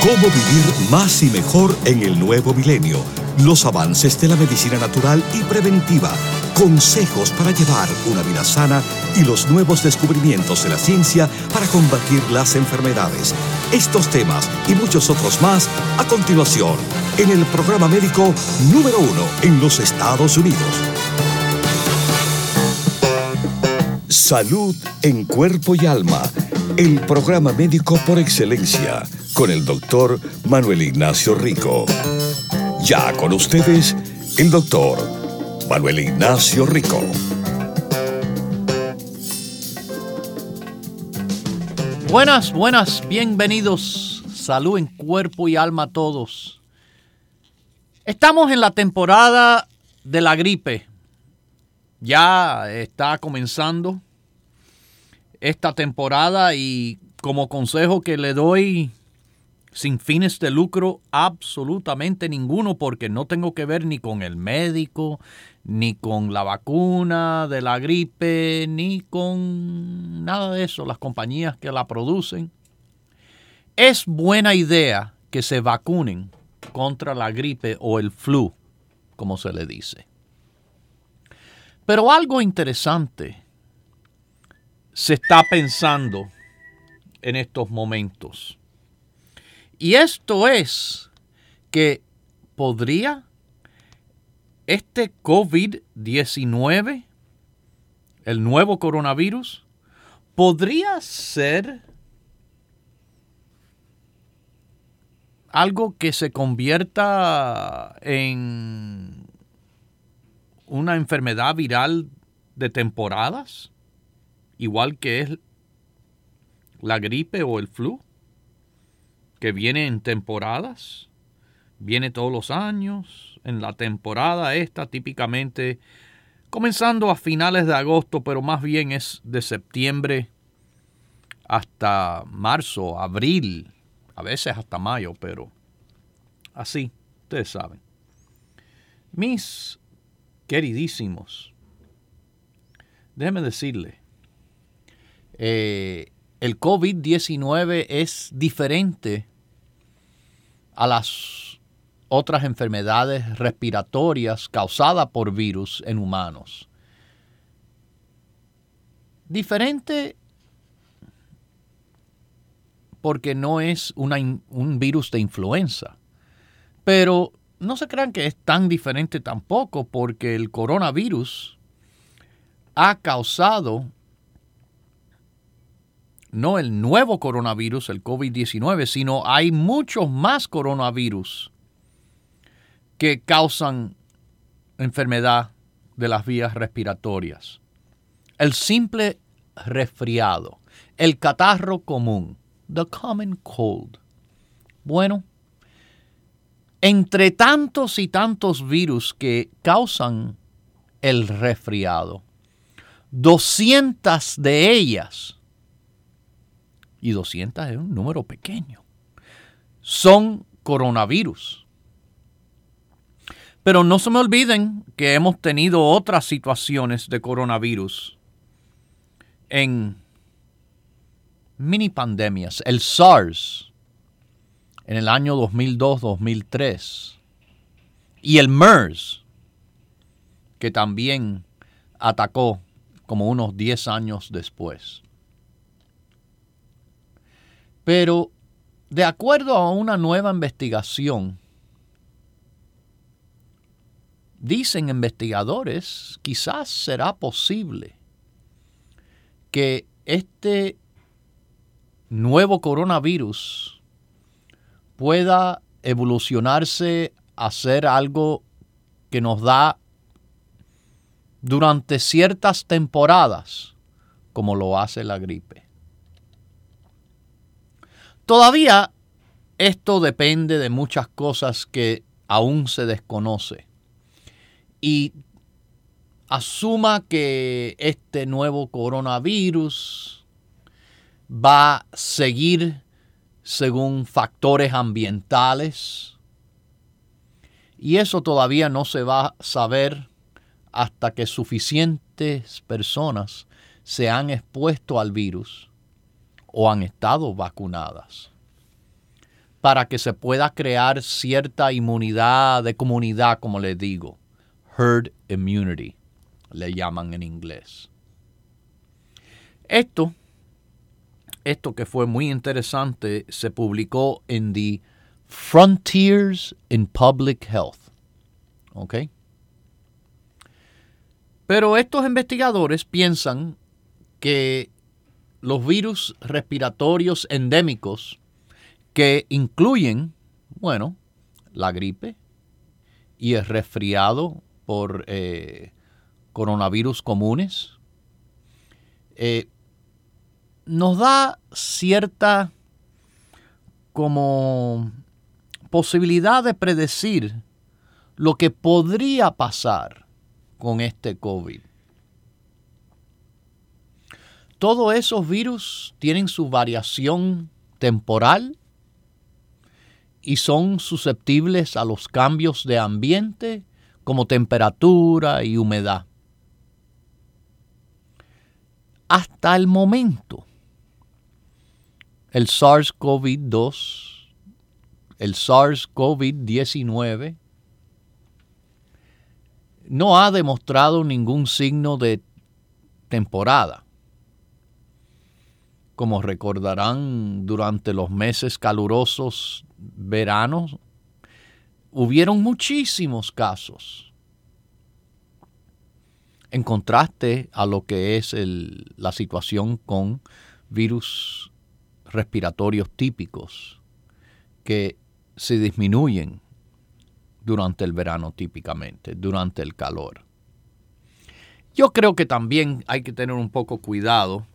Cómo vivir más y mejor en el nuevo milenio. Los avances de la medicina natural y preventiva. Consejos para llevar una vida sana y los nuevos descubrimientos de la ciencia para combatir las enfermedades. Estos temas y muchos otros más a continuación en el programa médico número 1 en los Estados Unidos. Salud en cuerpo y alma. El programa médico por excelencia con el doctor Manuel Ignacio Rico. Ya con ustedes, el doctor Manuel Ignacio Rico. Buenas, bienvenidos. Salud en cuerpo y alma a todos. Estamos en la temporada de la gripe. Ya está comenzando esta temporada y como consejo que le doy, sin fines de lucro, absolutamente ninguno, porque no tengo que ver ni con el médico, ni con la vacuna de la gripe, ni con nada de eso, las compañías que la producen. Es buena idea que se vacunen contra la gripe o el flu, como se le dice. Pero algo interesante se está pensando en estos momentos. Y esto es que podría este COVID-19, el nuevo coronavirus, podría ser algo que se convierta en una enfermedad viral de temporadas, igual que es la gripe o el flu, que viene en temporadas, viene todos los años. En la temporada esta, típicamente comenzando a finales de agosto, pero más bien es de septiembre hasta marzo, abril, a veces hasta mayo, pero así, ustedes saben. Mis queridísimos, déjenme decirle, el COVID-19 es diferente a las otras enfermedades respiratorias causadas por virus en humanos. Diferente porque no es un virus de influenza, pero no se crean que es tan diferente tampoco, porque el coronavirus ha causado, no el nuevo coronavirus, el COVID-19, sino hay muchos más coronavirus que causan enfermedad de las vías respiratorias. El simple resfriado, el catarro común, the common cold. Bueno, entre tantos y tantos virus que causan el resfriado, 200 de ellas, y 200 es un número pequeño, son coronavirus. Pero no se me olviden que hemos tenido otras situaciones de coronavirus en mini pandemias. El SARS en el año 2002-2003 y el MERS, que también atacó como unos 10 años después. Pero de acuerdo a una nueva investigación, dicen investigadores, quizás será posible que este nuevo coronavirus pueda evolucionarse a ser algo que nos da durante ciertas temporadas, como lo hace la gripe. Todavía esto depende de muchas cosas que aún se desconoce. Y asuma que este nuevo coronavirus va a seguir según factores ambientales. Y eso todavía no se va a saber hasta que suficientes personas se han expuesto al virus o han estado vacunadas. para que se pueda crear cierta inmunidad de comunidad, como les digo. Herd immunity, le llaman en inglés. Esto que fue muy interesante, se publicó en The Frontiers in Public Health. ¿Ok? Pero estos investigadores piensan que los virus respiratorios endémicos que incluyen, bueno, la gripe y el resfriado por coronavirus comunes, nos da cierta como posibilidad de predecir lo que podría pasar con este COVID. Todos esos virus tienen su variación temporal y son susceptibles a los cambios de ambiente como temperatura y humedad. Hasta el momento, el SARS-CoV-2, el SARS-CoV-19, no ha demostrado ningún signo de temporada. Como recordarán, durante los meses calurosos veranos, hubieron muchísimos casos. En contraste a lo que es la situación con virus respiratorios típicos que se disminuyen durante el verano típicamente, durante el calor. Yo creo que también hay que tener un poco cuidado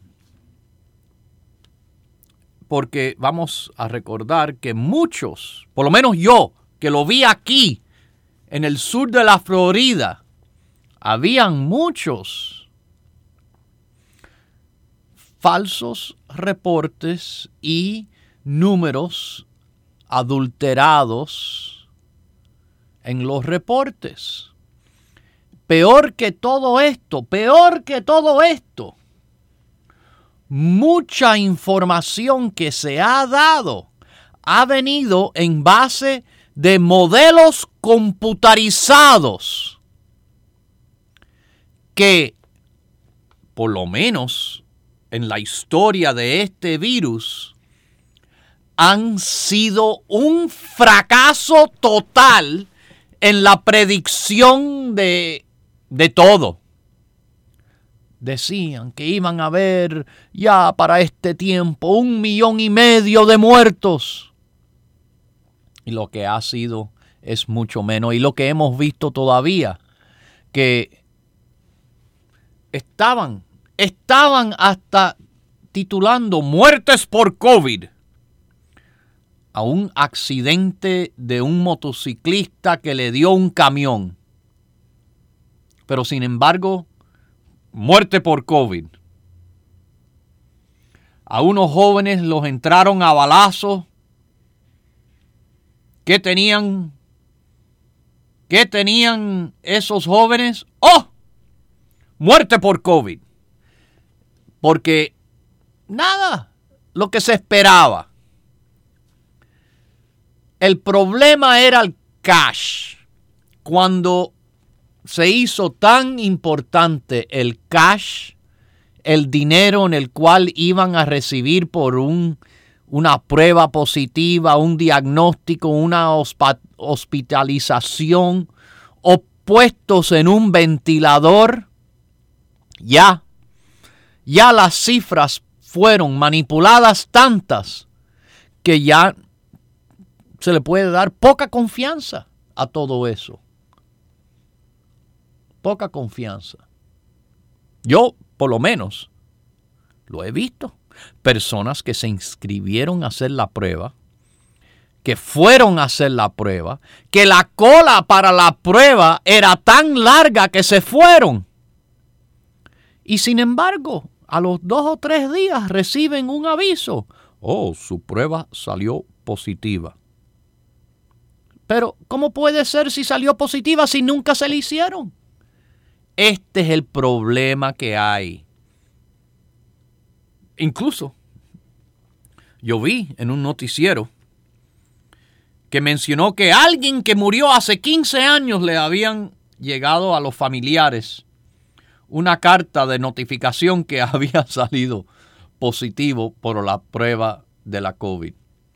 porque vamos a recordar que muchos, por lo menos yo, que lo vi aquí en el sur de la Florida, habían muchos falsos reportes y números adulterados en los reportes. Peor que todo esto, mucha información que se ha dado ha venido en base de modelos computarizados que, por lo menos en la historia de este virus, han sido un fracaso total en la predicción de todo. Decían que iban a haber ya para este tiempo 1,5 millones de muertos. Y lo que ha sido es mucho menos. Y lo que hemos visto todavía, que estaban hasta titulando muertes por COVID a un accidente de un motociclista que le dio un camión. Pero sin embargo, muerte por COVID. A unos jóvenes los entraron a balazos. ¿Qué tenían esos jóvenes? ¡Oh! Muerte por COVID. Porque nada, lo que se esperaba. El problema era el cash. Cuando se hizo tan importante el cash, el dinero en el cual iban a recibir por una prueba positiva, un diagnóstico, una hospitalización, o puestos en un ventilador, ya las cifras fueron manipuladas tantas que ya se le puede dar poca confianza a todo eso. Poca confianza. Yo, por lo menos, lo he visto. Personas que se inscribieron a hacer la prueba, que fueron a hacer la prueba, que la cola para la prueba era tan larga que se fueron. Y sin embargo, a los 2 o 3 días reciben un aviso. Oh, su prueba salió positiva. Pero, ¿cómo puede ser si salió positiva si nunca se le hicieron? Este es el problema que hay. Incluso, yo vi en un noticiero que mencionó que alguien que murió hace 15 años le habían llegado a los familiares una carta de notificación que había salido positivo por la prueba de la COVID.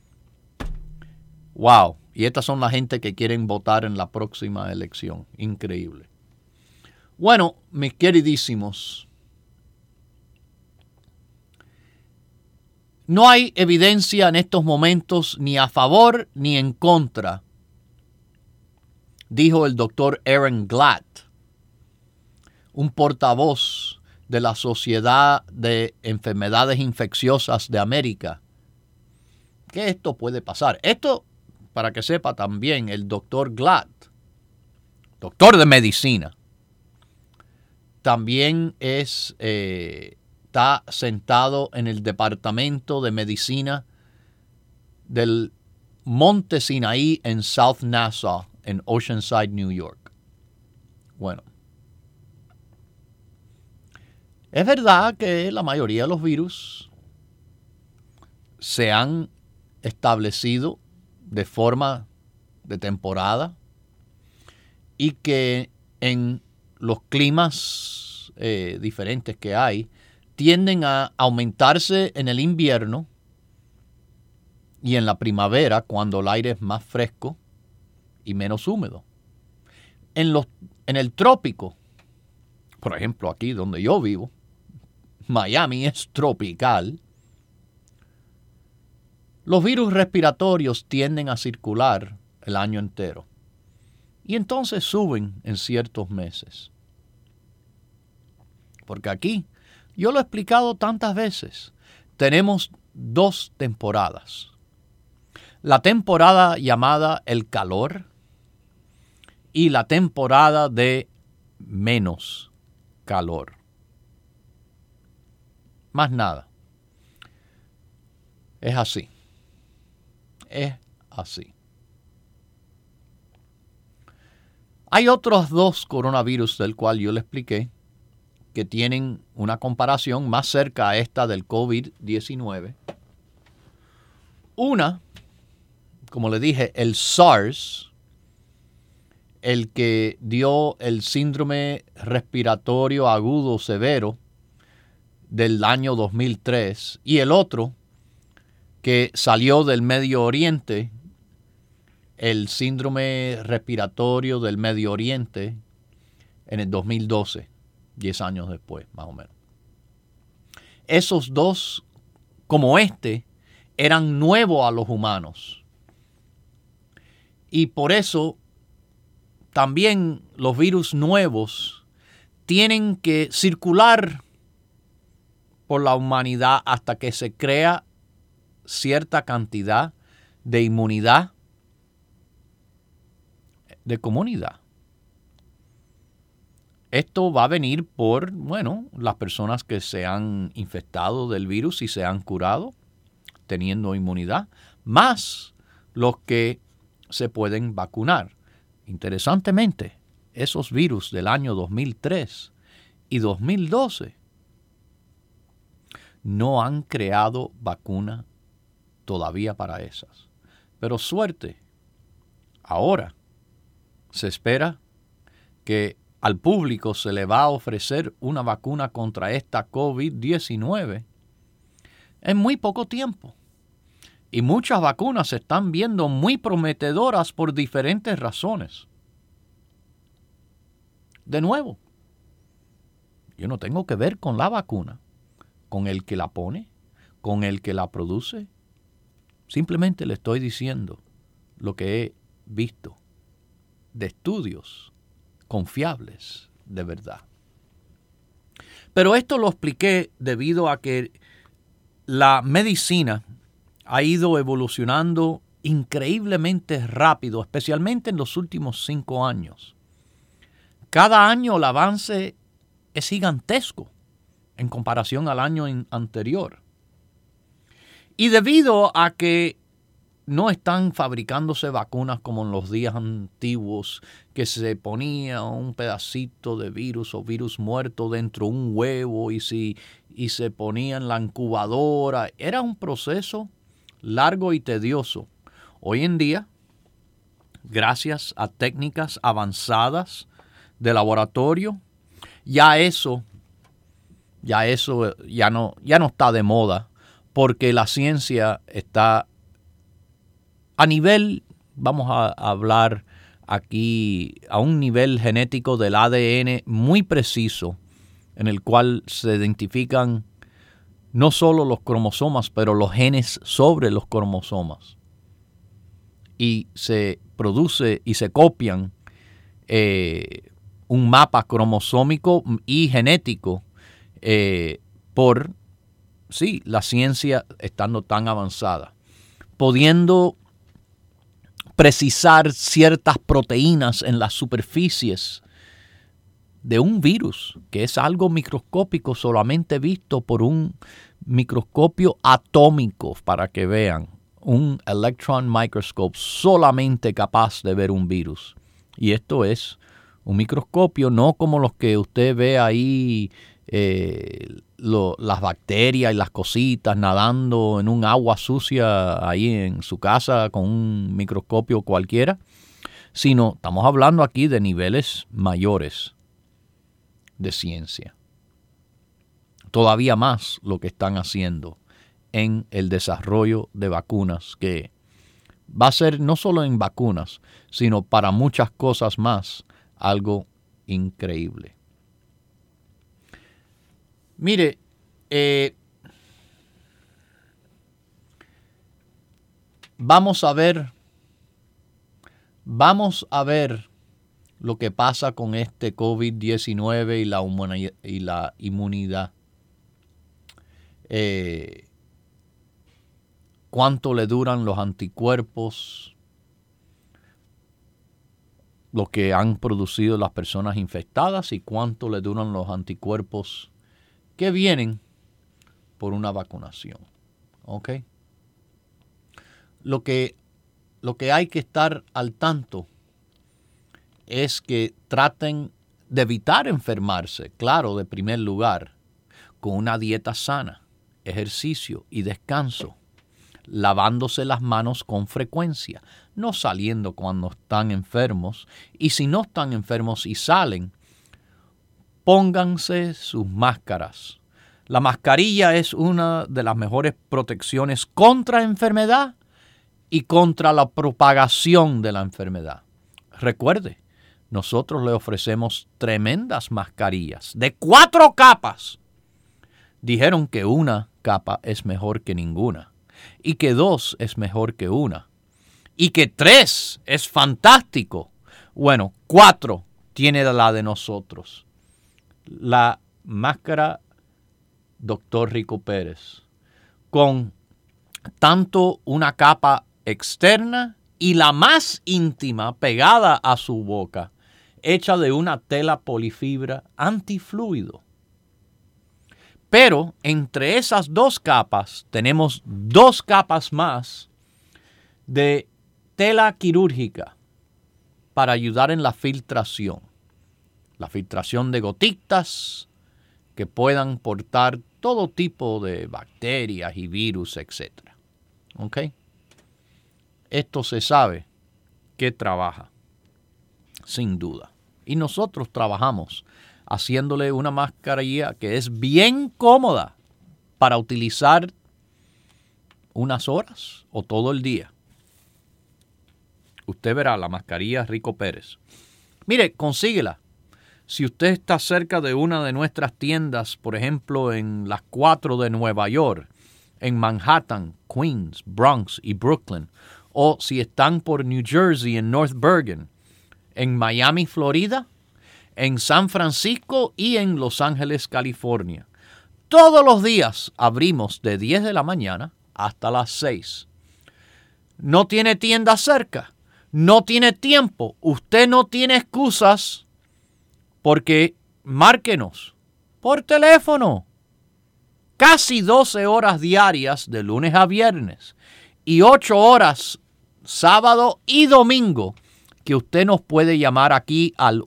Wow, y estas son la gente que quieren votar en la próxima elección. Increíble. Bueno, mis queridísimos, no hay evidencia en estos momentos ni a favor ni en contra, dijo el doctor Aaron Glatt, un portavoz de la Sociedad de Enfermedades Infecciosas de América, que esto puede pasar. Esto, para que sepa también, el doctor Glatt, doctor de medicina, también está sentado en el Departamento de Medicina del Monte Sinaí en South Nassau, en Oceanside, New York. Bueno, es verdad que la mayoría de los virus se han establecido de forma de temporada y que en los climas diferentes que hay tienden a aumentarse en el invierno y en la primavera cuando el aire es más fresco y menos húmedo. En el trópico, por ejemplo aquí donde yo vivo, Miami es tropical, los virus respiratorios tienden a circular el año entero y entonces suben en ciertos meses. Porque aquí, yo lo he explicado tantas veces, tenemos dos temporadas. La temporada llamada el calor y la temporada de menos calor. Más nada. Es así. Es así. Hay otros dos coronavirus del cual yo le expliqué que tienen una comparación más cerca a esta del COVID-19. Una, como le dije, el SARS, el que dio el síndrome respiratorio agudo severo del año 2003, y el otro que salió del Medio Oriente, el síndrome respiratorio del Medio Oriente en el 2012. 10 años después, más o menos. Esos dos, como eran nuevos a los humanos. Y por eso también los virus nuevos tienen que circular por la humanidad hasta que se crea cierta cantidad de inmunidad de comunidad. Esto va a venir por, las personas que se han infectado del virus y se han curado, teniendo inmunidad, más los que se pueden vacunar. Interesantemente, esos virus del año 2003 y 2012 no han creado vacuna todavía para esas. Pero suerte, ahora se espera que al público se le va a ofrecer una vacuna contra esta COVID-19 en muy poco tiempo. Y muchas vacunas se están viendo muy prometedoras por diferentes razones. De nuevo, yo no tengo que ver con la vacuna, con el que la pone, con el que la produce. Simplemente le estoy diciendo lo que he visto de estudios confiables de verdad. Pero esto lo expliqué debido a que la medicina ha ido evolucionando increíblemente rápido, especialmente en los últimos 5 años. Cada año el avance es gigantesco en comparación al año anterior. Y debido a que no están fabricándose vacunas como en los días antiguos, que se ponía un pedacito de virus o virus muerto dentro de un huevo y se ponía en la incubadora. Era un proceso largo y tedioso. Hoy en día gracias a técnicas avanzadas de laboratorio. Ya eso ya no está de moda, porque la ciencia está a nivel, vamos a hablar aquí, a un nivel genético del ADN muy preciso, en el cual se identifican no solo los cromosomas, pero los genes sobre los cromosomas. Y se produce y se copian un mapa cromosómico y genético por la ciencia estando tan avanzada, pudiendo precisar ciertas proteínas en las superficies de un virus, que es algo microscópico solamente visto por un microscopio atómico, para que vean, un electron microscope solamente capaz de ver un virus. Y esto es un microscopio no como los que usted ve ahí, las bacterias y las cositas nadando en un agua sucia ahí en su casa con un microscopio cualquiera, sino estamos hablando aquí de niveles mayores de ciencia. Todavía más lo que están haciendo en el desarrollo de vacunas, que va a ser no solo en vacunas, sino para muchas cosas más, algo increíble. Mire, vamos a ver lo que pasa con este COVID-19 y la inmunidad. Cuánto le duran los anticuerpos, lo que han producido las personas infectadas, y cuánto le duran los anticuerpos que vienen por una vacunación. ¿Ok? Lo que hay que estar al tanto es que traten de evitar enfermarse, claro, de primer lugar, con una dieta sana, ejercicio y descanso, lavándose las manos con frecuencia, no saliendo cuando están enfermos, y si no están enfermos y salen, pónganse sus máscaras. La mascarilla es una de las mejores protecciones contra enfermedad y contra la propagación de la enfermedad. Recuerde, nosotros le ofrecemos tremendas mascarillas de 4 capas. Dijeron que una capa es mejor que ninguna, y que 2 es mejor que una, y que 3 es fantástico. Bueno, 4 tiene la de nosotros. La máscara Dr. Rico Pérez, con tanto una capa externa y la más íntima pegada a su boca, hecha de una tela polifibra antifluido. Pero entre esas 2 capas tenemos 2 capas más de tela quirúrgica para ayudar en la filtración de gotitas que puedan portar todo tipo de bacterias y virus, etc. ¿Ok? Esto se sabe que trabaja, sin duda. Y nosotros trabajamos haciéndole una mascarilla que es bien cómoda para utilizar unas horas o todo el día. Usted verá la mascarilla Rico Pérez. Mire, consíguela. Si usted está cerca de una de nuestras tiendas, por ejemplo, en las 4 de Nueva York, en Manhattan, Queens, Bronx y Brooklyn, o si están por New Jersey, en North Bergen, en Miami, Florida, en San Francisco y en Los Ángeles, California. Todos los días abrimos de 10 de la mañana hasta las 6. ¿No tiene tienda cerca? ¿No tiene tiempo? Usted no tiene excusas, porque márquenos por teléfono. Casi 12 horas diarias de lunes a viernes y 8 horas sábado y domingo, que usted nos puede llamar aquí al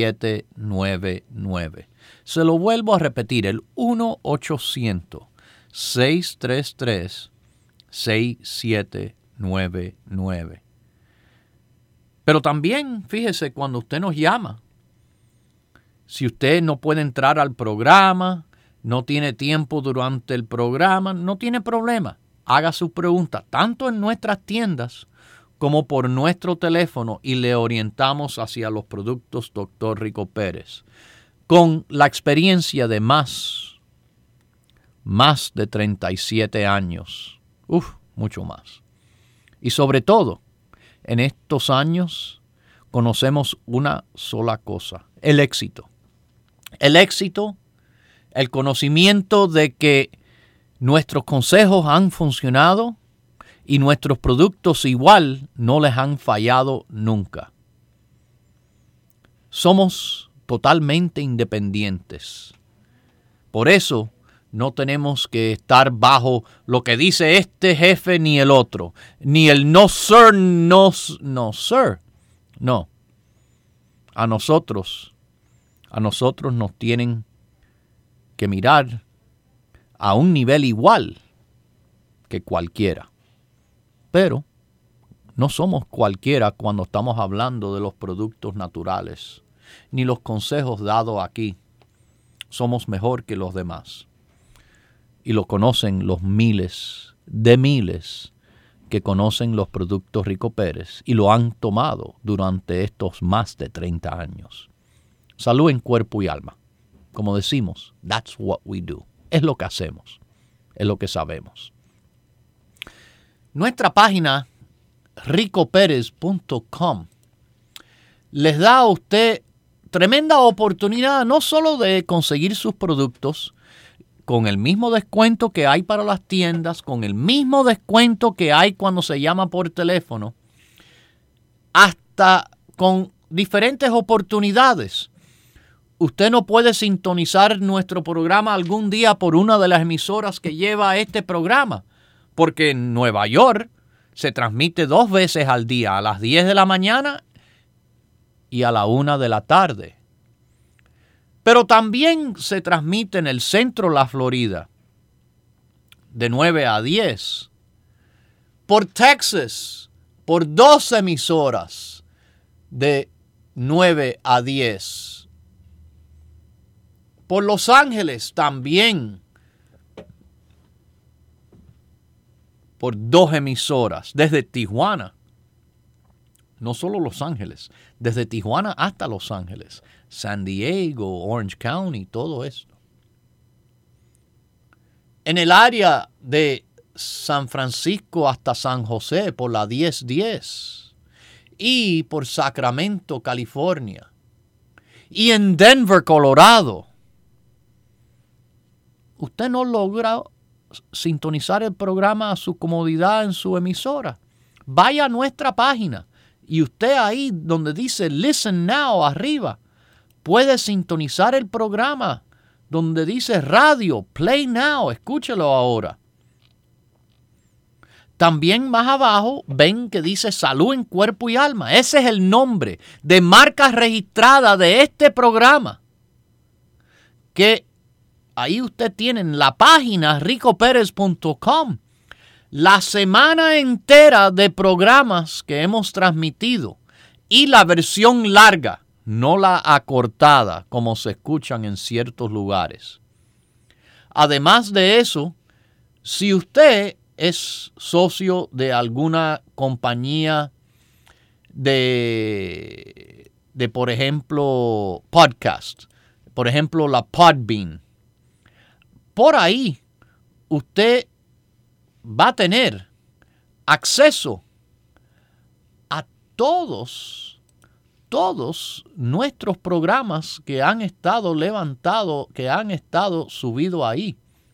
1-800-633-6799. Se lo vuelvo a repetir, el 1-800-633-6799. 633-6799. Pero también, fíjese, cuando usted nos llama, si usted no puede entrar al programa, no tiene tiempo durante el programa, no tiene problema. Haga su pregunta tanto en nuestras tiendas como por nuestro teléfono y le orientamos hacia los productos Dr. Rico Pérez. Con la experiencia de más de 37 años. Mucho más. Y sobre todo, en estos años conocemos una sola cosa, el éxito. El éxito, el conocimiento de que nuestros consejos han funcionado y nuestros productos igual no les han fallado nunca. Somos totalmente independientes. Por eso no tenemos que estar bajo lo que dice este jefe ni el otro, ni el no sir, no sir. No. A nosotros nos tienen que mirar a un nivel igual que cualquiera. Pero no somos cualquiera cuando estamos hablando de los productos naturales, ni los consejos dados aquí. Somos mejor que los demás. Y lo conocen los miles que conocen los productos Rico Pérez y lo han tomado durante estos más de 30 años. Salud en cuerpo y alma. Como decimos, that's what we do. Es lo que hacemos. Es lo que sabemos. Nuestra página ricoperez.com les da a usted tremenda oportunidad no solo de conseguir sus productos con el mismo descuento que hay para las tiendas, con el mismo descuento que hay cuando se llama por teléfono, hasta con diferentes oportunidades. Usted no puede sintonizar nuestro programa algún día por una de las emisoras que lleva este programa, porque en Nueva York se transmite 2 veces al día, a las 10 de la mañana y a la 1 de la tarde. Pero también se transmite en el centro de la Florida, de 9 a 10. Por Texas, por 2 emisoras, de 9 a 10. Por Los Ángeles también, por 2 emisoras, desde Tijuana. No solo Los Ángeles, desde Tijuana hasta Los Ángeles, San Diego, Orange County, todo esto. En el área de San Francisco hasta San José por la 1010 y por Sacramento, California, y en Denver, Colorado. Usted no logra sintonizar el programa a su comodidad en su emisora. Vaya a nuestra página y usted ahí donde dice Listen Now arriba puede sintonizar el programa donde dice radio, Play Now, escúchelo ahora. También más abajo ven que dice Salud en Cuerpo y Alma. Ese es el nombre de marca registrada de este programa. Que ahí usted tiene en la página ricoperez.com la semana entera de programas que hemos transmitido y la versión larga, no la acortada como se escuchan en ciertos lugares. Además de eso, si usted es socio de alguna compañía de por ejemplo, podcast, por ejemplo, la Podbean, por ahí usted va a tener acceso a todos nuestros programas que han estado levantados, que han estado subidos ahí.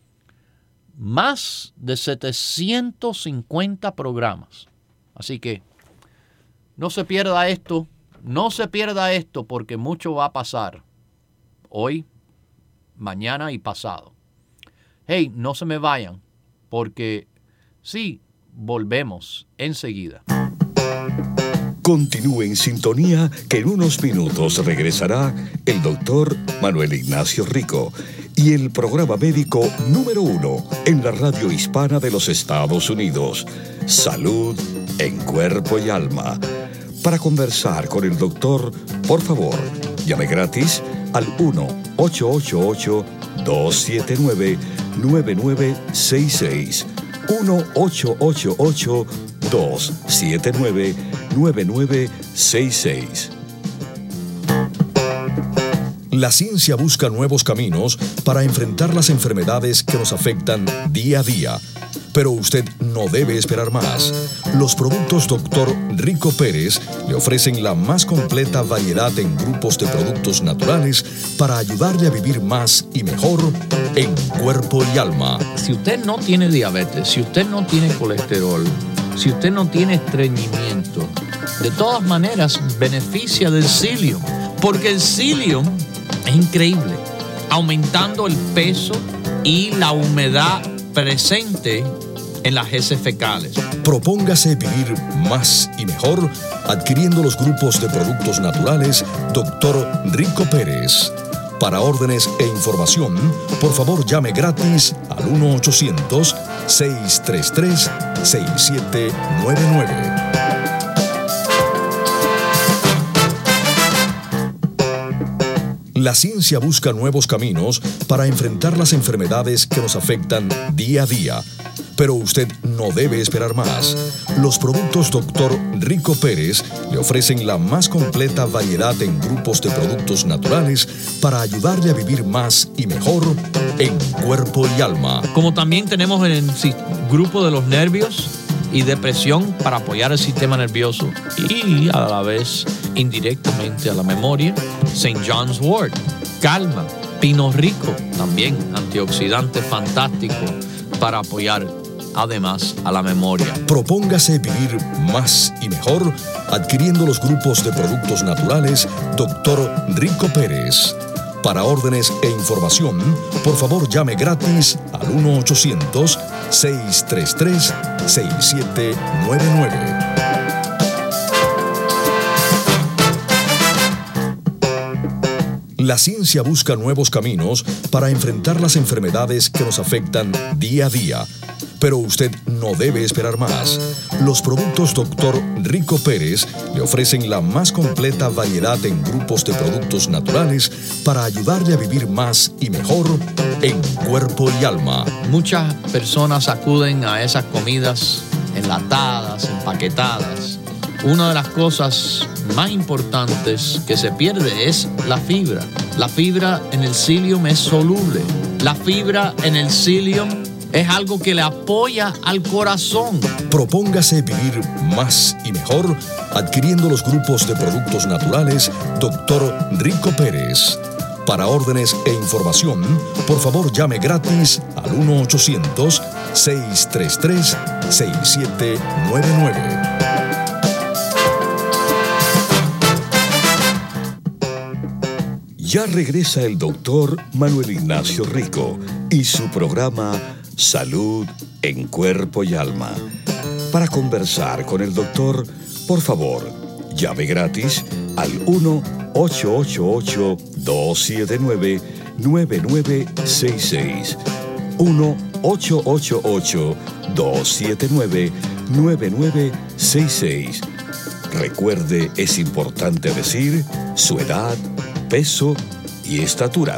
Más de 750 programas. Así que no se pierda esto, porque mucho va a pasar hoy, mañana y pasado. Hey, no se me vayan, porque sí, volvemos enseguida. Continúe en sintonía que en unos minutos regresará el doctor Manuel Ignacio Rico y el programa médico número 1 en la radio hispana de los Estados Unidos. Salud en Cuerpo y Alma. Para conversar con el doctor, por favor, llame gratis al 1-888-279-9966. 1-888-279-9966. La ciencia busca nuevos caminos para enfrentar las enfermedades que nos afectan día a día. Pero usted no debe esperar más. Los productos Dr. Rico Pérez le ofrecen la más completa variedad en grupos de productos naturales para ayudarle a vivir más y mejor en cuerpo y alma. Si usted no tiene diabetes, si usted no tiene colesterol, si usted no tiene estreñimiento, de todas maneras beneficia del psyllium, porque el psyllium es increíble, aumentando el peso y la humedad presente en las heces fecales. Propóngase vivir más y mejor adquiriendo los grupos de productos naturales Dr. Rico Pérez. Para órdenes e información, por favor llame gratis al 1-800-633-6799. La ciencia busca nuevos caminos para enfrentar las enfermedades que nos afectan día a día. Pero usted no debe esperar más. Los productos Dr. Rico Pérez le ofrecen la más completa variedad en grupos de productos naturales para ayudarle a vivir más y mejor en cuerpo y alma. Como también tenemos el grupo de los nervios y depresión para apoyar el sistema nervioso y a la vez indirectamente a la memoria. St. John's Wort, calma. Pino Rico, también antioxidante fantástico para apoyar además a la memoria. Propóngase vivir más y mejor adquiriendo los grupos de productos naturales Dr. Rico Pérez. Para órdenes e información, por favor llame gratis al 1-800-633-6799. La ciencia busca nuevos caminos para enfrentar las enfermedades que nos afectan día a día. Pero usted no debe esperar más. Los productos Dr. Rico Pérez le ofrecen la más completa variedad en grupos de productos naturales para ayudarle a vivir más y mejor en cuerpo y alma. Muchas personas acuden a esas comidas enlatadas, empaquetadas. Una de las cosas más importantes que se pierde es la fibra. La fibra en el psyllium es soluble. La fibra en el psyllium es algo que le apoya al corazón. Propóngase vivir más y mejor adquiriendo los grupos de productos naturales Dr. Rico Pérez. Para órdenes e información, por favor llame gratis al 1-800-633-6799. Ya regresa el doctor Manuel Ignacio Rico y su programa Salud en Cuerpo y Alma. Para conversar con el doctor, por favor, llame gratis al 1-888-279-9966. 1-888-279-9966. Recuerde, es importante decir su edad, peso y estatura.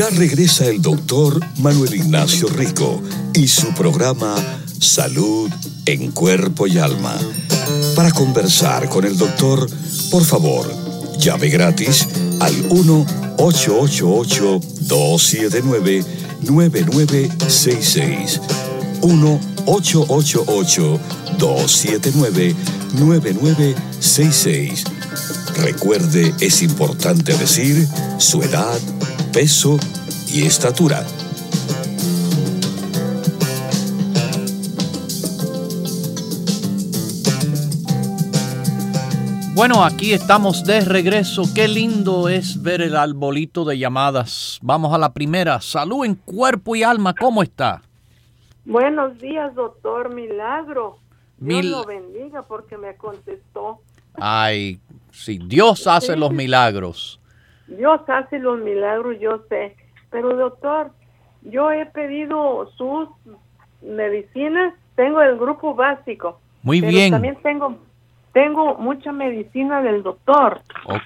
Ya regresa el doctor Manuel Ignacio Rico y su programa Salud en Cuerpo y Alma. Para conversar con el doctor, por favor, llame gratis al 1-888-279-9966. 1-888-279-9966. Recuerde, es importante decir su edad, peso y estatura. Bueno, aquí estamos de regreso. Qué lindo es ver el arbolito de llamadas. Vamos a la primera. Salud en cuerpo y alma. ¿Cómo está? Buenos días, doctor Milagro. Dios lo bendiga porque me contestó. Ay, sí, Dios hace los milagros. Dios hace los milagros, yo sé. Pero, doctor, yo he pedido sus medicinas. Tengo el grupo básico. Muy bien. También tengo mucha medicina del doctor. Ok.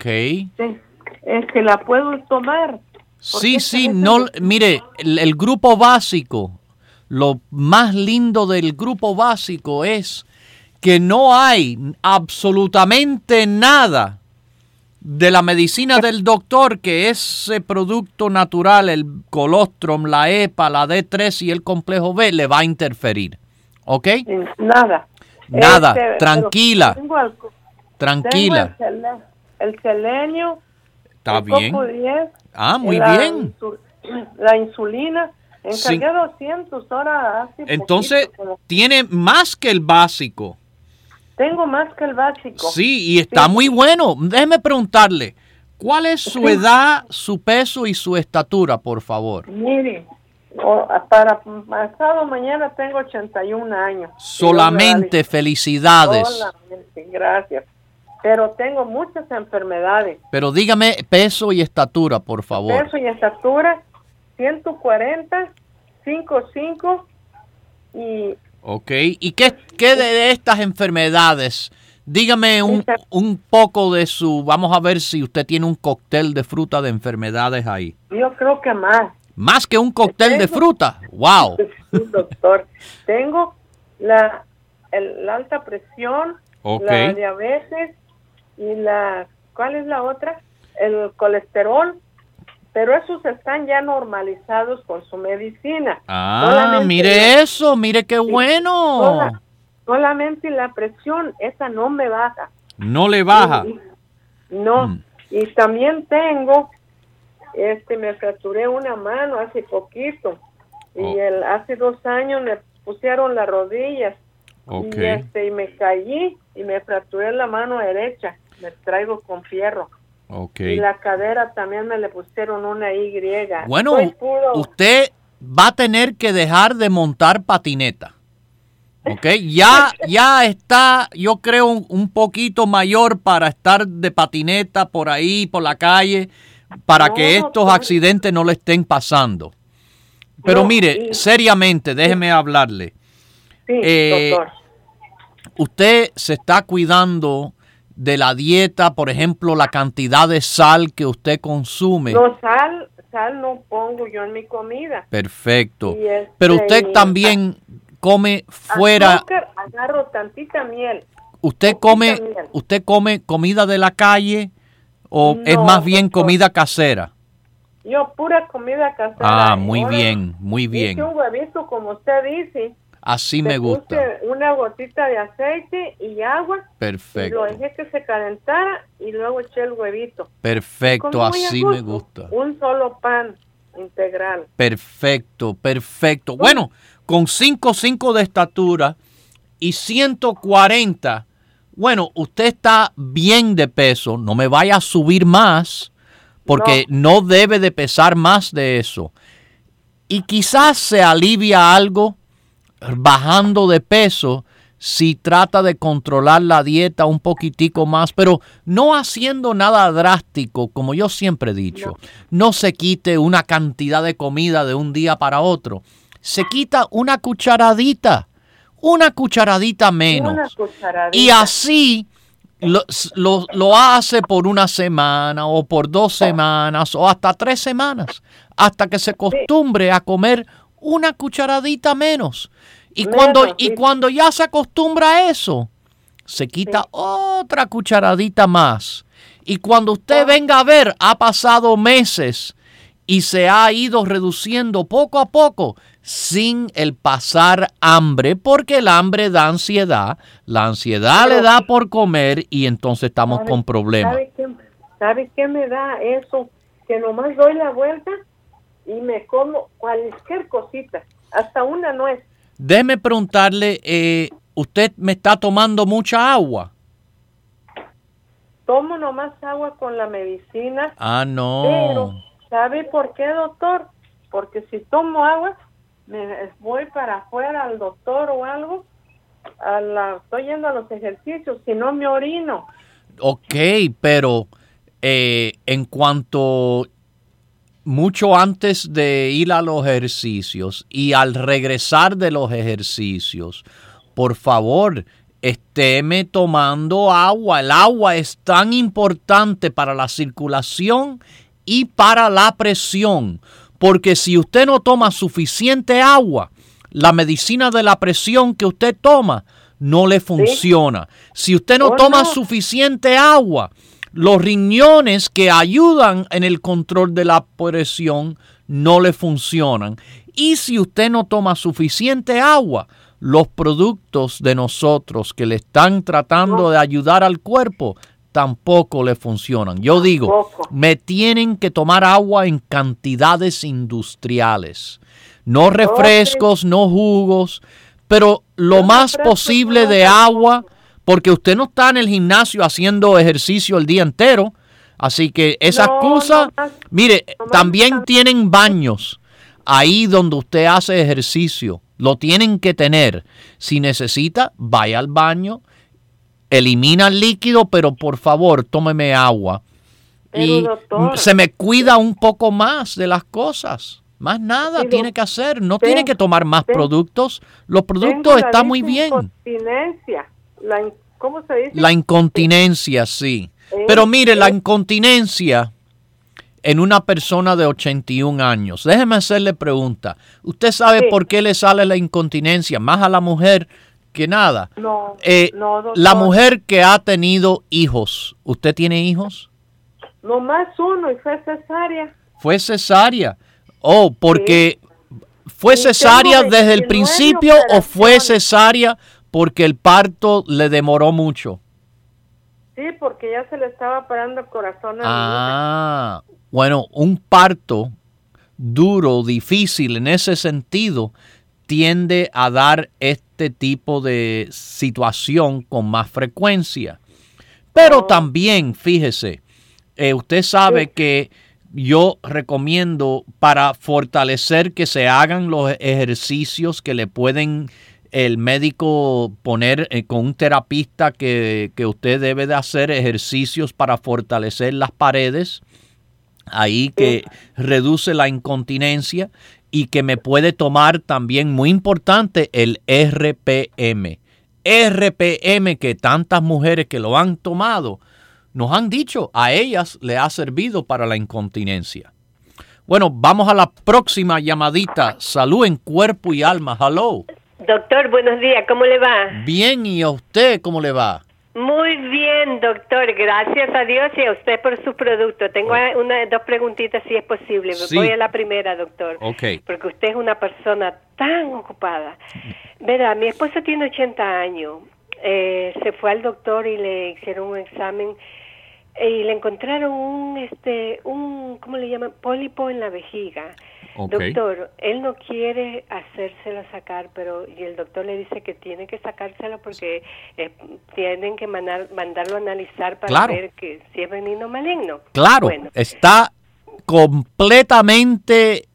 Que la puedo tomar. Sí, no, mire, el grupo básico, lo más lindo del grupo básico es que no hay absolutamente nada de la medicina del doctor, que ese producto natural, el colostrum, la EPA, la D3 y el complejo B, le va a interferir. ¿Ok? Nada. Tranquila. Tranquila. Tengo el selenio. Está bien. Coco 10, muy bien. La insulina. Encargué 200 horas hace Entonces, poquito, tiene más que el básico. Tengo más que el básico. Sí, y está muy bueno. Déjeme preguntarle, ¿cuál es su edad, su peso y su estatura, por favor? Mire, para pasado mañana tengo 81 años. Solamente, felicidades. Solamente, gracias. Pero tengo muchas enfermedades. Pero dígame peso y estatura, por favor. Peso y estatura, 140, 55 y... Ok, ¿y qué de estas enfermedades? Dígame un poco de su... Vamos a ver si usted tiene un cóctel de fruta de enfermedades ahí. Yo creo que más. ¿Más que un cóctel de fruta? ¡Wow! Doctor, tengo la alta presión, la diabetes y ¿cuál es la otra? El colesterol. Pero esos están ya normalizados con su medicina. Mire eso, mire qué bueno. Solamente la presión, esa no me baja. ¿No le baja? No. Y también tengo, me fracturé una mano hace poquito. Y hace 2 años me pusieron las rodillas. Y me caí y me fracturé la mano derecha. Me traigo con fierro. Y la cadera también me le pusieron una Y. Bueno, usted va a tener que dejar de montar patineta. ¿Ok? Ya está, yo creo, un poquito mayor para estar de patineta por ahí, por la calle, para que estos accidentes no le estén pasando. Pero mire, seriamente, déjeme hablarle. Sí, doctor. Usted se está cuidando de la dieta, por ejemplo, la cantidad de sal que usted consume. No, sal no pongo yo en mi comida. Perfecto. Pero usted también come fuera. Azúcar, agarro tantita miel. ¿Usted come comida de la calle o es más bien comida casera? Yo pura comida casera. Muy bien, muy bien. Hice un huevito, como usted dice. Así me gusta. Puse una gotita de aceite y agua. Perfecto. Y lo dejé que se calentara y luego eché el huevito. Perfecto, así me gusta. Un solo pan integral. Perfecto. Bueno, con 5'5" de estatura y 140, bueno, usted está bien de peso. No me vaya a subir más porque no debe de pesar más de eso. Y quizás se alivia algo bajando de peso si trata de controlar la dieta un poquitico más, pero no haciendo nada drástico, como yo siempre he dicho. No se quite una cantidad de comida de un día para otro. Se quita una cucharadita menos. Una cucharadita. Y así lo hace por una semana o por 2 semanas o hasta 3 semanas. hasta que se acostumbre a comer una cucharadita menos. Y cuando ya se acostumbra a eso, se quita otra cucharadita más. Y cuando usted venga a ver, ha pasado meses y se ha ido reduciendo poco a poco sin el pasar hambre, porque el hambre da ansiedad, la ansiedad le da por comer y entonces estamos con problemas. ¿Sabe qué me da eso? Que nomás doy la vuelta y me como cualquier cosita, hasta una nuez. Déjeme preguntarle, ¿usted me está tomando mucha agua? Tomo nomás agua con la medicina. Ah, no. Pero, ¿sabe por qué, doctor? Porque si tomo agua, me voy para afuera al doctor o algo, estoy yendo a los ejercicios, si no me orino. Ok, pero en cuanto mucho antes de ir a los ejercicios y al regresar de los ejercicios, por favor, estéme tomando agua. El agua es tan importante para la circulación y para la presión, porque si usted no toma suficiente agua, la medicina de la presión que usted toma no le funciona. ¿Sí? Si usted no toma suficiente agua, los riñones que ayudan en el control de la presión no le funcionan. Y si usted no toma suficiente agua, los productos de nosotros que le están tratando de ayudar al cuerpo tampoco le funcionan. Yo digo, me tienen que tomar agua en cantidades industriales. No refrescos, no jugos, pero lo más posible de agua, porque usted no está en el gimnasio haciendo ejercicio el día entero. Así que esa excusa, mire, también tienen baños ahí donde usted hace ejercicio. Lo tienen que tener. Si necesita, vaya al baño, elimina el líquido, pero por favor, tómeme agua. Y doctor, se me cuida un poco más de las cosas. Más nada tiene que hacer. No tiene que tomar más productos. Los productos están muy bien. Incontinencia. ¿Cómo se dice? La incontinencia, sí. Pero mire, la incontinencia en una persona de 81 años. Déjeme hacerle pregunta. ¿Usted sabe por qué le sale la incontinencia? Más a la mujer que nada. No, la mujer que ha tenido hijos. ¿Usted tiene hijos? Nomás uno y fue cesárea. ¿Fue cesárea? Oh, porque ¿fue cesárea desde el principio o fue cesárea porque el parto le demoró mucho? Sí, porque ya se le estaba parando el corazón a mi hija. Bueno, un parto duro, difícil en ese sentido, tiende a dar este tipo de situación con más frecuencia. Pero también, fíjese, usted sabe que yo recomiendo para fortalecer que se hagan los ejercicios que le pueden el médico poner con un terapista que usted debe de hacer ejercicios para fortalecer las paredes, ahí que reduce la incontinencia y que me puede tomar también, muy importante, el RPM. RPM que tantas mujeres que lo han tomado nos han dicho, a ellas le ha servido para la incontinencia. Bueno, vamos a la próxima llamadita. Salud en cuerpo y alma. Hello. Doctor, buenos días. ¿Cómo le va? Bien, ¿y a usted cómo le va? Muy bien, doctor. Gracias a Dios y a usted por su producto. Tengo dos preguntitas si es posible. Sí. Voy a la primera, doctor. Okay. Porque usted es una persona tan ocupada. Verá, mi esposa tiene 80 años. Se fue al doctor y le hicieron un examen y le encontraron un ¿cómo le llaman? Pólipo en la vejiga. Okay. Doctor, él no quiere hacérselo sacar, pero y el doctor le dice que tiene que sacárselo porque tienen que mandarlo a analizar para ver que si es benigno o maligno. Claro, bueno, está completamente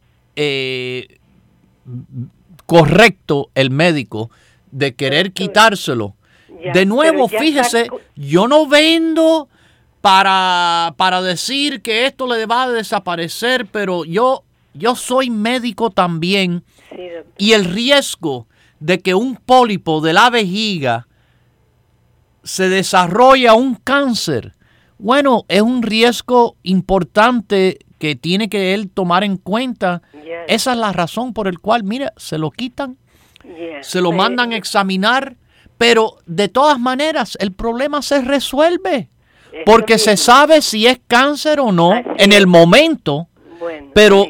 correcto el médico de querer quitárselo. Ya, de nuevo, fíjese, yo no vendo para decir que esto le va a desaparecer, pero yo soy médico también, sí, y el riesgo de que un pólipo de la vejiga se desarrolle un cáncer, bueno, es un riesgo importante que tiene que él tomar en cuenta. Yes. Esa es la razón por la cual, mira, se lo quitan, Yes. se lo mandan a examinar, pero de todas maneras el problema se resuelve porque se sabe si es cáncer o no en el momento, pero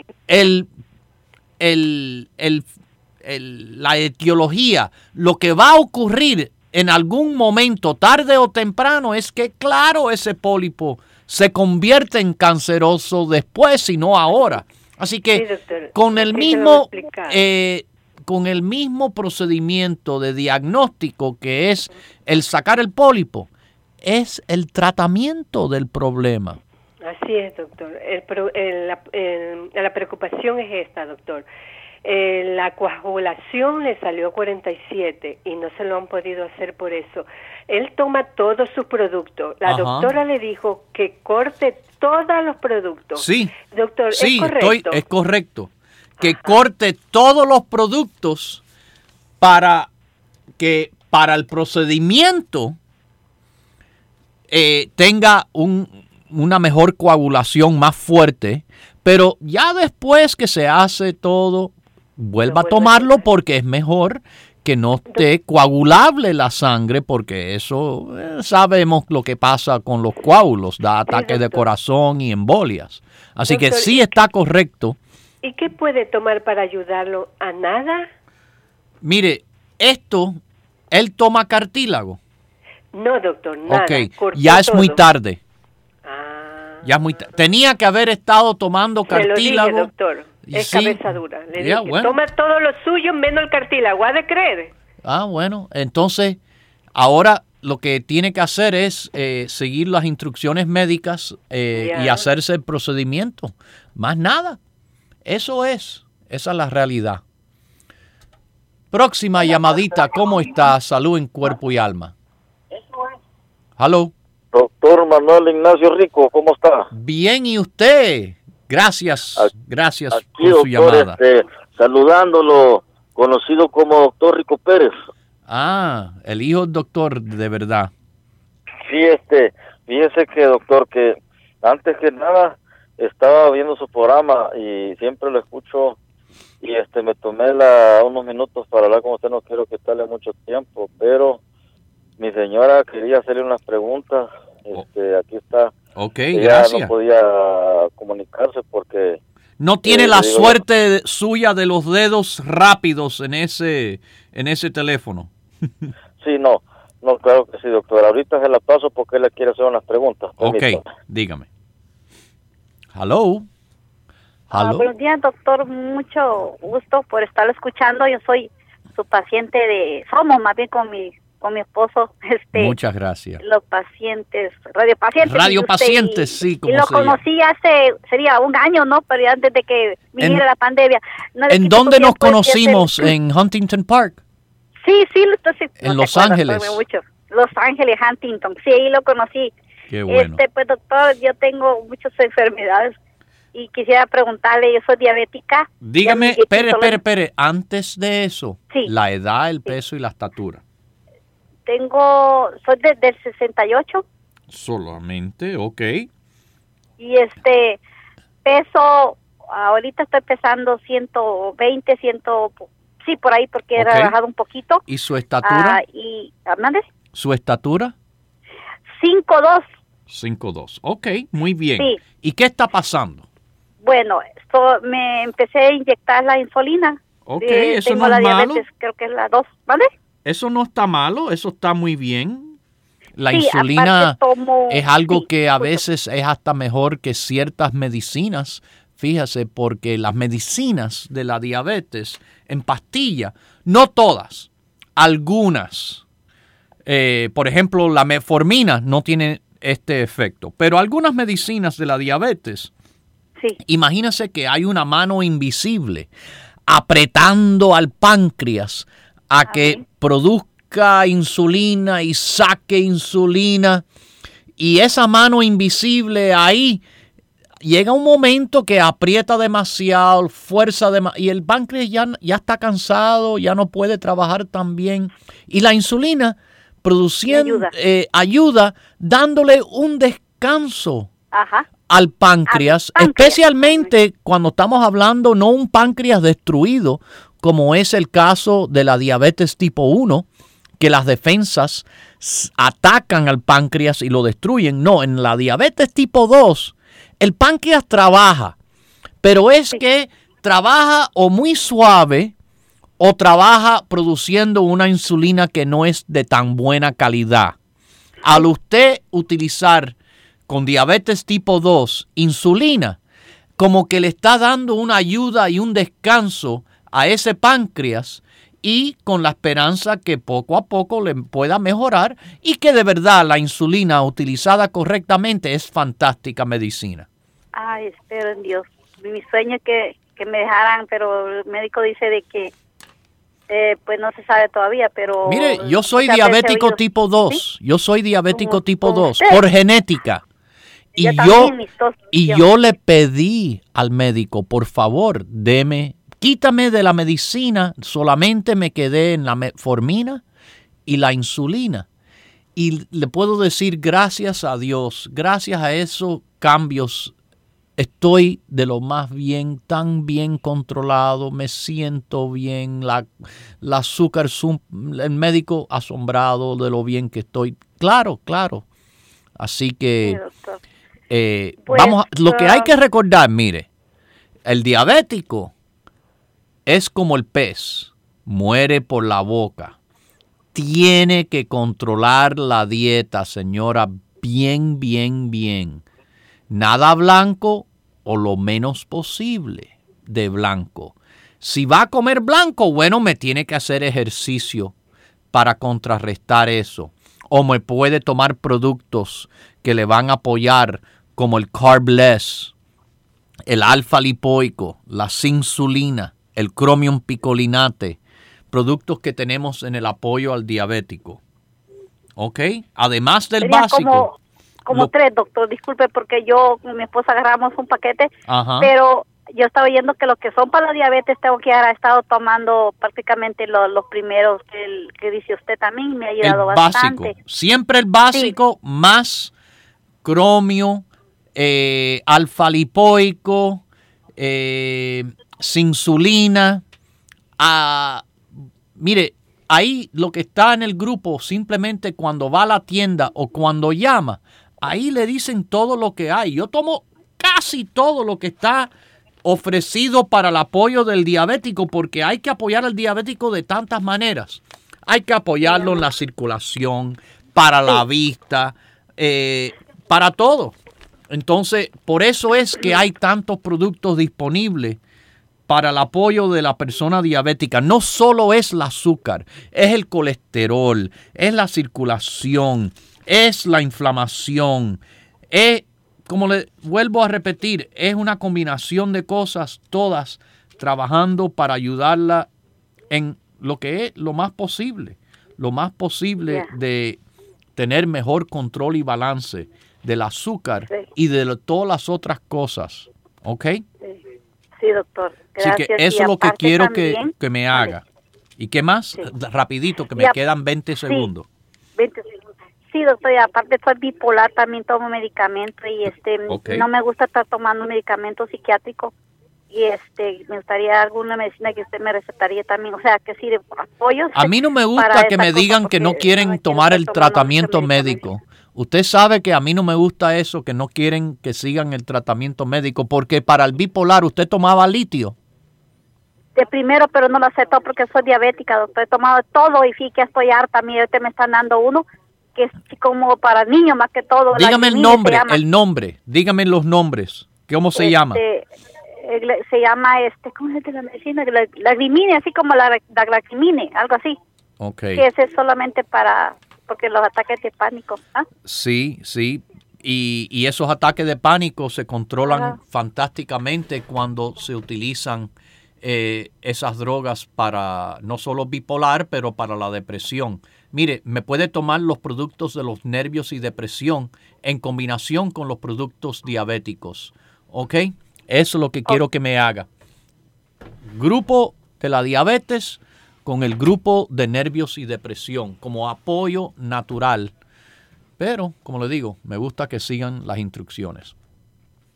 la etiología, lo que va a ocurrir en algún momento, tarde o temprano, es que, claro, ese pólipo se convierte en canceroso después y no ahora. Así que doctor, con el mismo procedimiento de diagnóstico que es el sacar el pólipo, es el tratamiento del problema. Así es, doctor. La preocupación es esta, doctor. La coagulación le salió 47 y no se lo han podido hacer por eso. Él toma todos sus productos. La doctora le dijo que corte todos los productos. Sí, doctor, sí, ¿es correcto? Es correcto. Que corte todos los productos para que para el procedimiento tenga una mejor coagulación más fuerte, pero ya después que se hace todo, vuelva a tomarlo porque es mejor que no esté coagulable la sangre, porque eso sabemos lo que pasa con los coágulos, da ataques de corazón y embolias. Así que sí está correcto. ¿Y qué puede tomar para ayudarlo? ¿A nada? Mire, él toma cartílago. No, doctor, nada. Ok, ya es muy tarde. Ya es muy tenía que haber estado tomando cartílago. Se lo dije, doctor. Es cabeza dura. Le dije, bueno. Toma todo lo suyo menos el cartílago. ¿Ha de creer? Bueno. Entonces, ahora lo que tiene que hacer es seguir las instrucciones médicas y hacerse el procedimiento. Más nada. Esa es la realidad. Próxima llamadita. ¿Cómo está? Salud en cuerpo y alma. Hello. Doctor Manuel Ignacio Rico, ¿cómo está? Bien, ¿y usted? Gracias aquí, por su llamada. Saludándolo, conocido como Doctor Rico Pérez. El hijo del doctor, de verdad. Sí, fíjese que, doctor, que antes que nada estaba viendo su programa y siempre lo escucho y me tomé unos minutos para hablar con usted, no quiero quitarle mucho tiempo, pero mi señora quería hacerle unas preguntas. Aquí está. Ok, ella gracias. No podía comunicarse porque... No tiene la suerte suya de los dedos rápidos en ese teléfono. Sí, no, claro que sí, doctor. Ahorita se la paso porque él le quiere hacer unas preguntas. Permítame. Ok, dígame. Hello. Buenos días, doctor. Mucho gusto por estarlo escuchando. Yo soy su paciente somos más bien con mi esposo. Muchas gracias. Los pacientes, radiopacientes. Radiopacientes, sí, como y lo conocí sería un año, ¿no? Pero ya antes de que viniera la pandemia. ¿En dónde nos conocimos? ¿En Huntington Park? Sí. En Los Ángeles. Los Ángeles, Huntington. Sí, ahí lo conocí. Qué bueno. Pues, doctor, yo tengo muchas enfermedades y quisiera preguntarle, yo soy diabética. Dígame, espere. Antes de eso, sí. La edad, el peso y la estatura. Soy del 68. Solamente, ok. Y peso, ahorita estoy pesando 120, sí, por ahí, porque he rebajado un poquito. ¿Y su estatura? ¿Mande? ¿Su estatura? 5'2". 5'2", ok, muy bien. Sí. ¿Y qué está pasando? Bueno, me empecé a inyectar la insulina. Ok, eso no es malo. Diabetes, creo que es la 2, ¿vale? Eso no está malo, eso está muy bien. La insulina es algo que a veces es hasta mejor que ciertas medicinas. Fíjese, porque las medicinas de la diabetes en pastilla, no todas, algunas. Por ejemplo, la metformina no tiene este efecto, pero algunas medicinas de la diabetes, imagínese que hay una mano invisible apretando al páncreas a que produzca insulina y saque insulina, y esa mano invisible ahí llega un momento que aprieta demasiado, y el páncreas ya está cansado, ya no puede trabajar tan bien, y la insulina produciendo ayuda dándole un descanso al páncreas, especialmente cuando estamos hablando no un páncreas destruido, como es el caso de la diabetes tipo 1, que las defensas atacan al páncreas y lo destruyen. No, en la diabetes tipo 2, el páncreas trabaja, pero es que trabaja o muy suave o trabaja produciendo una insulina que no es de tan buena calidad. Al usted utilizar con diabetes tipo 2 insulina, como que le está dando una ayuda y un descanso a ese páncreas y con la esperanza que poco a poco le pueda mejorar y que de verdad la insulina utilizada correctamente es fantástica medicina. Ay, espero en Dios. Mi sueño es que me dejaran, pero el médico dice de que pues no se sabe todavía, pero... Mire, yo soy diabético tipo 2. ¿Sí? Yo soy diabético tipo 2 por genética. Y yo le pedí al médico, por favor, quítame de la medicina, solamente me quedé en la metformina y la insulina. Y le puedo decir, gracias a Dios, gracias a esos cambios, estoy de lo más bien, tan bien controlado, me siento bien, la azúcar, el médico asombrado de lo bien que estoy. Claro. Así que lo que hay que recordar, mire, el diabético es como el pez, muere por la boca. Tiene que controlar la dieta, señora, bien. Nada blanco o lo menos posible de blanco. Si va a comer blanco, bueno, me tiene que hacer ejercicio para contrarrestar eso. O me puede tomar productos que le van a apoyar, como el Carbless, el alfa lipoico, la insulina, el Chromium picolinate, productos que tenemos en el apoyo al diabético. ¿Ok? Además del básico. Como 3, doctor, disculpe, porque yo con mi esposa agarramos un paquete, pero yo estaba oyendo que los que son para la diabetes tengo que haber estado tomando prácticamente los primeros que dice usted también, me ha ayudado bastante. Básico, siempre el básico, sí. Más cromio, alfa lipoico, insulina. Mire, ahí lo que está en el grupo, simplemente cuando va a la tienda o cuando llama, ahí le dicen todo lo que hay. Yo tomo casi todo lo que está ofrecido para el apoyo del diabético, porque hay que apoyar al diabético de tantas maneras. Hay que apoyarlo en la circulación, para la vista, para todo. Entonces, por eso es que hay tantos productos disponibles para el apoyo de la persona diabética. No solo es el azúcar, es el colesterol, es la circulación, es la inflamación, es, como le vuelvo a repetir, es una combinación de cosas, todas trabajando para ayudarla en lo que es lo más posible de tener mejor control y balance del azúcar y de todas las otras cosas. ¿Ok? Sí, doctor. Gracias. Así que eso es lo que quiero también, que me haga. ¿Y qué más? Sí. Rapidito, que me quedan 20 segundos. 20 segundos. Sí, doctor, y aparte soy bipolar, también tomo medicamento y no me gusta estar tomando medicamento psiquiátrico y me gustaría alguna medicina que usted me recetaría también, o sea, que sí, de apoyo. A mí no me gusta que me digan que no quieren tomar el tratamiento médico. Usted sabe que a mí no me gusta eso, que no quieren que sigan el tratamiento médico, porque para el bipolar usted tomaba litio. De primero, pero no lo acepto porque soy diabética, doctor. He tomado todo y sí que estoy harta. Mire, ahorita me están dando uno que es como para niños más que todo. Dígame el nombre, dígame los nombres. ¿Cómo se llama? Se llama, ¿cómo se llama la medicina? La glimine, así como la glimine, algo así. Okay. Que ese es solamente porque los ataques de pánico. ¿Ah? Sí. Y esos ataques de pánico se controlan fantásticamente cuando se utilizan esas drogas para no solo bipolar, pero para la depresión. Mire, me puede tomar los productos de los nervios y depresión en combinación con los productos diabéticos. ¿Ok? Eso es lo que quiero que me haga. Grupo de la diabetes con el grupo de nervios y depresión como apoyo natural. Pero, como le digo, me gusta que sigan las instrucciones.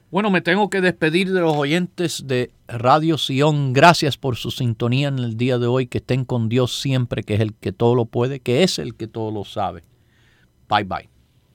Bueno, me tengo que despedir de los oyentes de Radio Sion. Gracias por su sintonía en el día de hoy. Que estén con Dios siempre, que es el que todo lo puede, que es el que todo lo sabe. Bye, bye.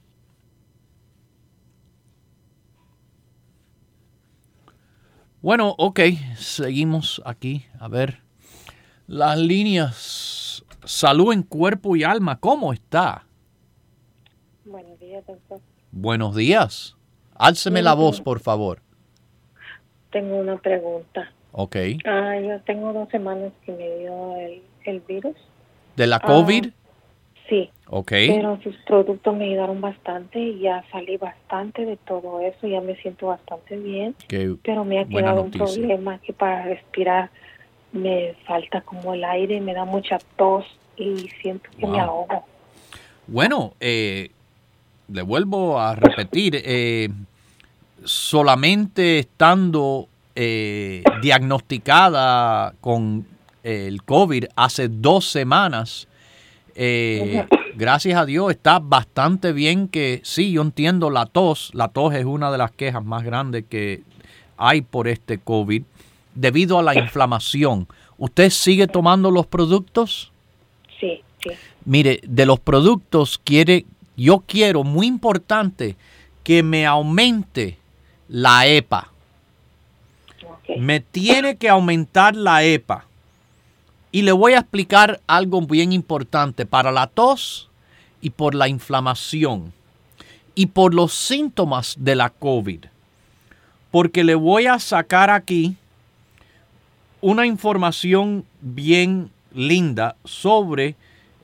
Bueno, ok, seguimos aquí. A ver, las líneas. Salud en cuerpo y alma, ¿cómo está? Buenos días, doctor. Buenos días. Álceme la voz, por favor. Tengo una pregunta. Ok. Yo tengo 2 semanas que me dio el virus. ¿De la COVID? Sí. Ok. Pero sus productos me ayudaron bastante y ya salí bastante de todo eso. Ya me siento bastante bien. Pero me ha quedado un problema que para respirar me falta como el aire, me da mucha tos y siento que me ahogo. Bueno, le vuelvo a repetir, solamente estando diagnosticada con el COVID hace 2 semanas, gracias a Dios está bastante bien. Que sí, yo entiendo la tos es una de las quejas más grandes que hay por este COVID debido a la inflamación. ¿Usted sigue tomando los productos? Sí. Mire, de los productos yo quiero, muy importante, que me aumente la EPA. Okay. Me tiene que aumentar la EPA. Y le voy a explicar algo bien importante para la tos y por la inflamación y por los síntomas de la COVID. Porque le voy a sacar aquí una información bien linda sobre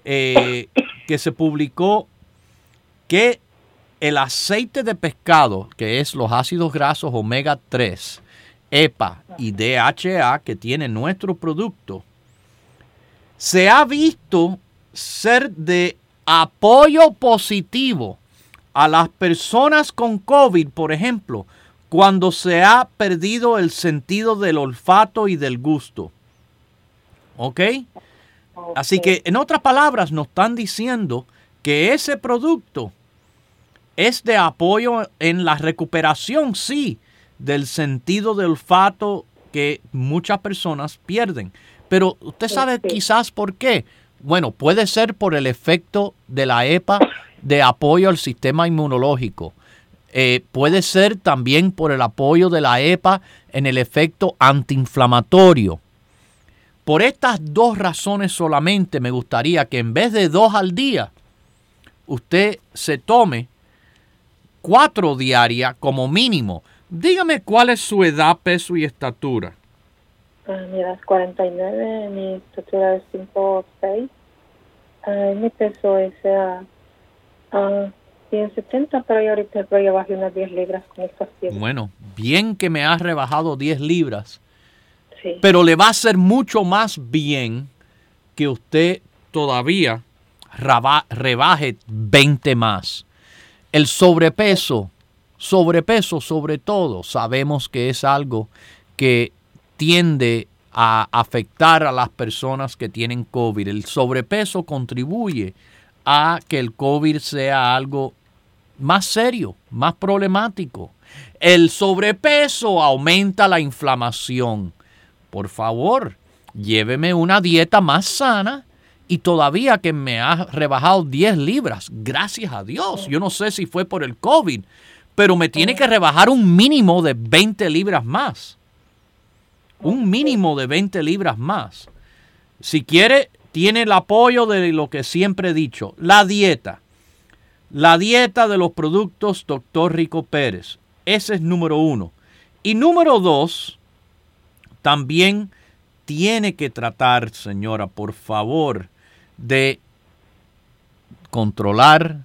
que se publicó que el aceite de pescado, que es los ácidos grasos omega 3, EPA y DHA que tiene nuestro producto, se ha visto ser de apoyo positivo a las personas con COVID, por ejemplo, cuando se ha perdido el sentido del olfato y del gusto. ¿Ok? Así que, en otras palabras, nos están diciendo que ese producto es de apoyo en la recuperación, sí, del sentido del olfato que muchas personas pierden. Pero usted sabe quizás por qué. Bueno, puede ser por el efecto de la EPA de apoyo al sistema inmunológico. Puede ser también por el apoyo de la EPA en el efecto antiinflamatorio. Por estas 2 razones solamente me gustaría que en vez de 2 al día, usted se tome 4 diarias como mínimo. Dígame cuál es su edad, peso y estatura. Mi edad es 49, mi estatura es 5'6". Mi peso es 170, pero yo ahorita voy a bajar unas 10 libras con estas piezas. Bueno, bien que me has rebajado 10 libras. Sí. Pero le va a hacer mucho más bien que usted todavía rebaje 20 más. El sobrepeso sobre todo, sabemos que es algo que tiende a afectar a las personas que tienen COVID. El sobrepeso contribuye a que el COVID sea algo más serio, más problemático. El sobrepeso aumenta la inflamación. Por favor, lléveme una dieta más sana y todavía que me ha rebajado 10 libras. Gracias a Dios. Yo no sé si fue por el COVID, pero me tiene que rebajar un mínimo de 20 libras más. Un mínimo de 20 libras más. Si quiere, tiene el apoyo de lo que siempre he dicho. La dieta. La dieta de los productos Dr. Rico Pérez. Ese es número 1. Y número 2, también tiene que tratar, señora, por favor, de controlar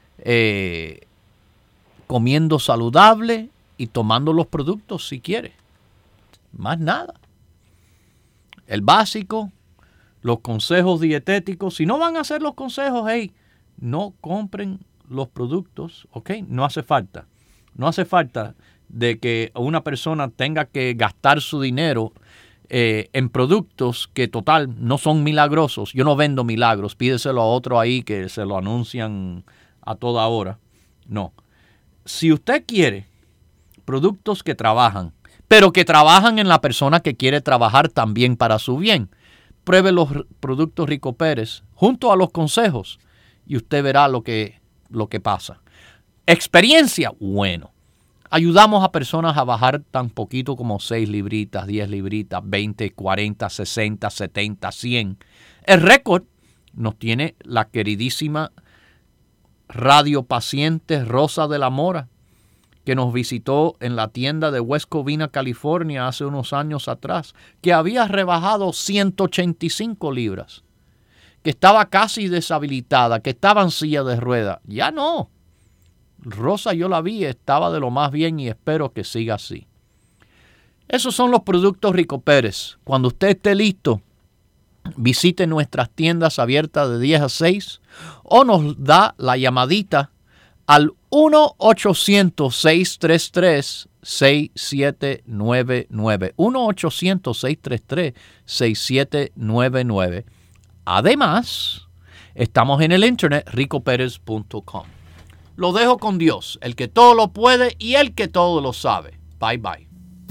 comiendo saludable y tomando los productos si quiere. Más nada. El básico, los consejos dietéticos. Si no van a hacer los consejos, hey, no compren los productos, ¿ok? No hace falta. No hace falta de que una persona tenga que gastar su dinero en productos que total no son milagrosos. Yo no vendo milagros. Pídeselo a otro ahí que se lo anuncian a toda hora. No. Si usted quiere productos que trabajan, pero que trabajan en la persona que quiere trabajar también para su bien. Pruebe los productos Rico Pérez junto a los consejos y usted verá lo que pasa. Experiencia, bueno. Ayudamos a personas a bajar tan poquito como 6 libritas, 10 libritas, 20, 40, 60, 70, 100. El récord nos tiene la queridísima radiopaciente Rosa de la Mora, que nos visitó en la tienda de West Covina, California, hace unos años atrás, que había rebajado 185 libras, que estaba casi deshabilitada, que estaba en silla de ruedas. Ya no. Rosa, yo la vi, estaba de lo más bien y espero que siga así. Esos son los productos Rico Pérez. Cuando usted esté listo, visite nuestras tiendas abiertas de 10 a 6 o nos da la llamadita al 1-800-633-6799. 1-800-633-6799. Además, estamos en el internet ricoperez.com. Lo dejo con Dios, el que todo lo puede y el que todo lo sabe. Bye, bye.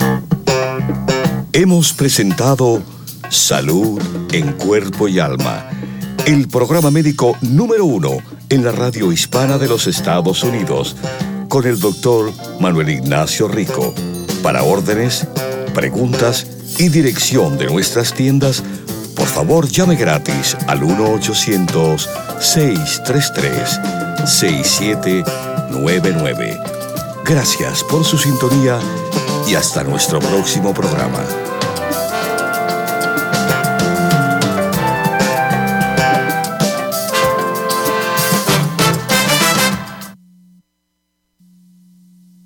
Hemos presentado Salud en Cuerpo y Alma, el programa médico número 1 en la radio hispana de los Estados Unidos, con el doctor Manuel Ignacio Rico. Para órdenes, preguntas y dirección de nuestras tiendas, por favor llame gratis al 1-800-633-6799. Gracias por su sintonía y hasta nuestro próximo programa.